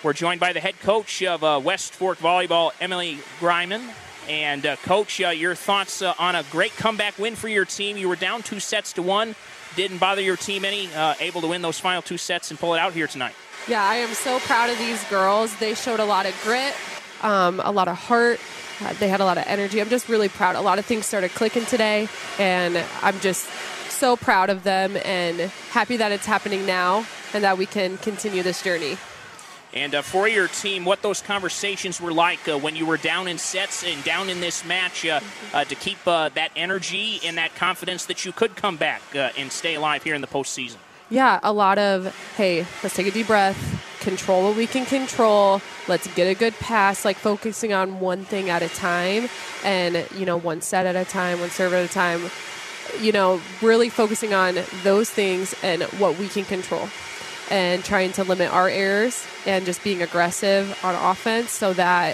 We're joined by the head coach of West Fork Volleyball, Emily Greiman. And, Coach, your thoughts on a great comeback win for your team. You were down 2-1. Didn't bother your team any, able to win those final 2 sets and pull it out here tonight. Yeah, I am so proud of these girls. They showed a lot of grit, a lot of heart. They had a lot of energy. I'm just really proud. A lot of things started clicking today, and I'm just so proud of them and happy that it's happening now and that we can continue this journey. And for your team, what those conversations were like when you were down in sets and down in this match to keep that energy and that confidence that you could come back and stay alive here in the postseason? Yeah, a lot of, hey, let's take a deep breath, control what we can control, let's get a good pass, like focusing on one thing at a time and, one set at a time, one serve at a time, really focusing on those things and what we can control and trying to limit our errors and just being aggressive on offense so that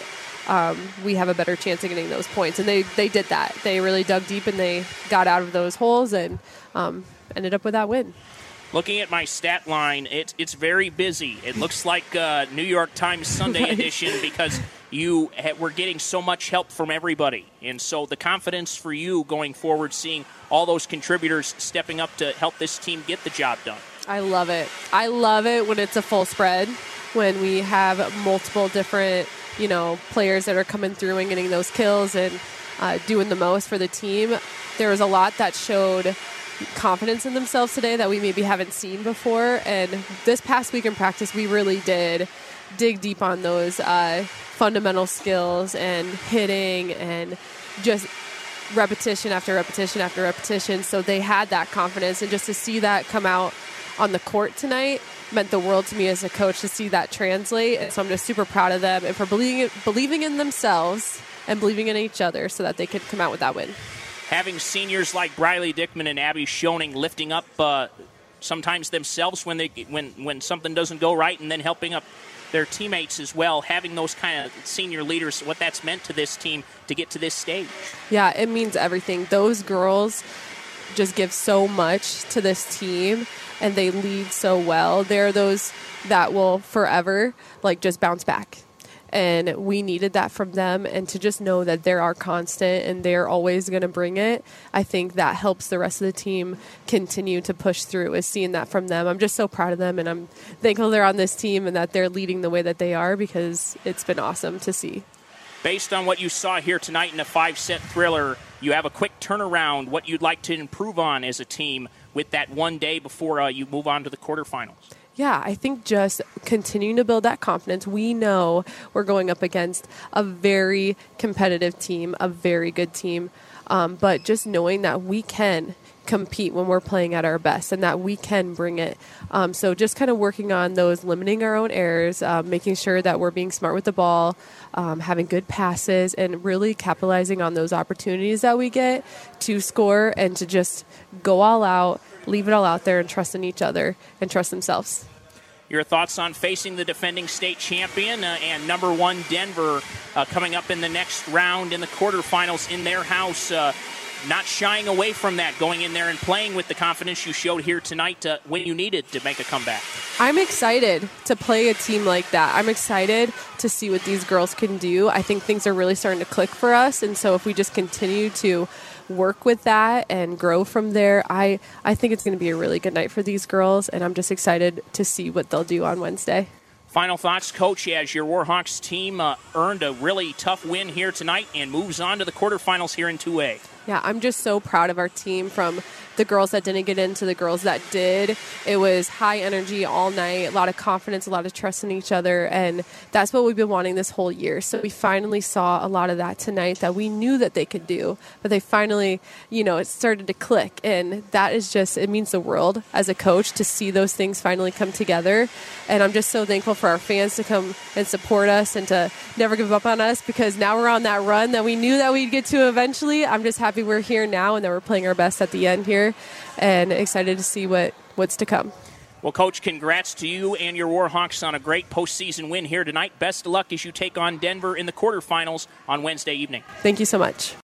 we have a better chance of getting those points. And they did that. They really dug deep and they got out of those holes and ended up with that win. Looking at my stat line, it's very busy. It looks like New York Times Sunday Right. edition because you were getting so much help from everybody. And so the confidence for you going forward, seeing all those contributors stepping up to help this team get the job done. I love it. I love it when it's a full spread, when we have multiple different, players that are coming through and getting those kills and doing the most for the team. There was a lot that showed confidence in themselves today that we maybe haven't seen before. And this past week in practice, we really did dig deep on those fundamental skills and hitting and just repetition after repetition after repetition. So they had that confidence, and just to see that come out on the court tonight meant the world to me as a coach, to see that translate. And so I'm just super proud of them and for believing in themselves and believing in each other so that they could come out with that win. Having seniors like Briley Dickman and Abby Schoening lifting up sometimes themselves when something doesn't go right, and then helping up their teammates as well, having those kind of senior leaders, what that's meant to this team to get to this stage. Yeah, it means everything. Those girls just give so much to this team, and they lead so well. They're those that will forever just bounce back. And we needed that from them, and to just know that they're our constant and they're always going to bring it, I think that helps the rest of the team continue to push through, is seeing that from them. I'm just so proud of them, and I'm thankful they're on this team and that they're leading the way that they are, because it's been awesome to see. Based on what you saw here tonight in a 5-set thriller, you have a quick turnaround, what you'd like to improve on as a team with that one day before you move on to the quarterfinals. Yeah, I think just continuing to build that confidence. We know we're going up against a very competitive team, a very good team, but just knowing that we can compete when we're playing at our best and that we can bring it. So just kind of working on those, limiting our own errors, making sure that we're being smart with the ball, having good passes, and really capitalizing on those opportunities that we get to score and to just go all out, leave it all out there, and trust in each other and trust themselves. Your thoughts on facing the defending state champion and number 1 Denver coming up in the next round in the quarterfinals in their house, not shying away from that, going in there and playing with the confidence you showed here tonight when you needed to make a comeback. I'm excited to play a team like that. I'm excited to see what these girls can do. I think things are really starting to click for us, and so if we just continue to work with that and grow from there, I think it's going to be a really good night for these girls, and I'm just excited to see what they'll do on Wednesday. Final thoughts, Coach, as your Warhawks team earned a really tough win here tonight and moves on to the quarterfinals here in 2A. Yeah, I'm just so proud of our team, from the girls that didn't get into the girls that did. It was high energy all night, a lot of confidence, a lot of trust in each other, and that's what we've been wanting this whole year. So we finally saw a lot of that tonight that we knew that they could do, but they finally, it started to click, and that is just, it means the world as a coach to see those things finally come together. And I'm just so thankful for our fans to come and support us and to never give up on us, because now we're on that run that we knew that we'd get to eventually. I'm just happy we're here now and that we're playing our best at the end here, and excited to see what's to come. Well, Coach, congrats to you and your Warhawks on a great postseason win here tonight. Best of luck as you take on Denver in the quarterfinals on Wednesday evening. Thank you so much.